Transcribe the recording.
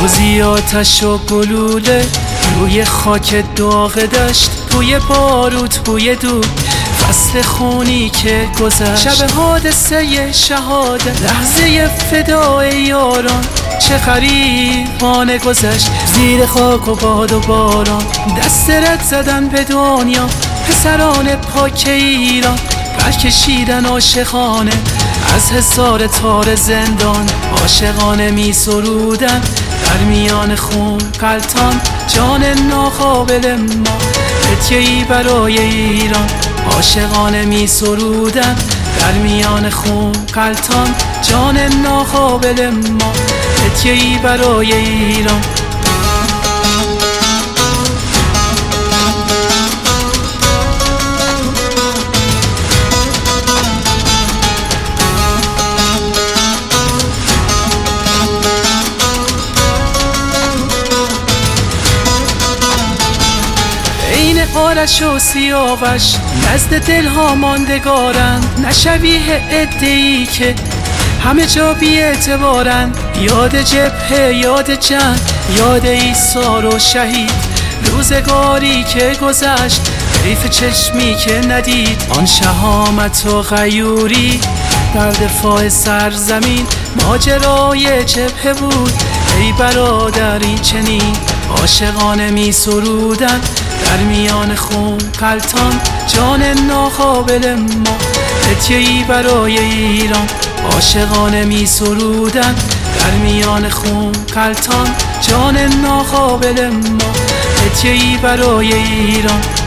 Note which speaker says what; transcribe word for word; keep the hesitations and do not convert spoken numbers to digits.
Speaker 1: روزی آتش و گلوله روی خاک داغ دشت، بوی باروت بوی دود، فصل خونی که گذشت. شب حادثه شهادت، لحظه فدای یاران، چه غریبانه گذشت. زیر خاک و باد و باران دست رد زدن به دنیا، پسران پاک ایران برکشیدن عاشقانه از حصار تار زندان. عاشقانه می سرودن در میان خون غلطان، جان ناقابل ما هدیه‌ای برای ایران. عاشقانه می سرودن در میان خون غلطان، جان ناقابل ما هدیه‌ای برای ایران. آرش و سیاوش نزد دلها ماندگارند، نه شبیه عده‌ای که همه جا بی اعتبارند. یاد جبهه، یاد جنگ، یاد ایثار و شهید، روزگاری که گذشت حیف چشمی که ندید. آن شهامت و غیوری در دفاع سرزمین، ماجرای جبهه بود ای برادر این چنین. عاشقانه می سرودن در میان خون غلطان، جان ناقابل ما هدیه‌ای برای ایران. عاشقانه می سرودن در میان خون غلطان، جان ناقابل ما هدیه‌ای برای ایران.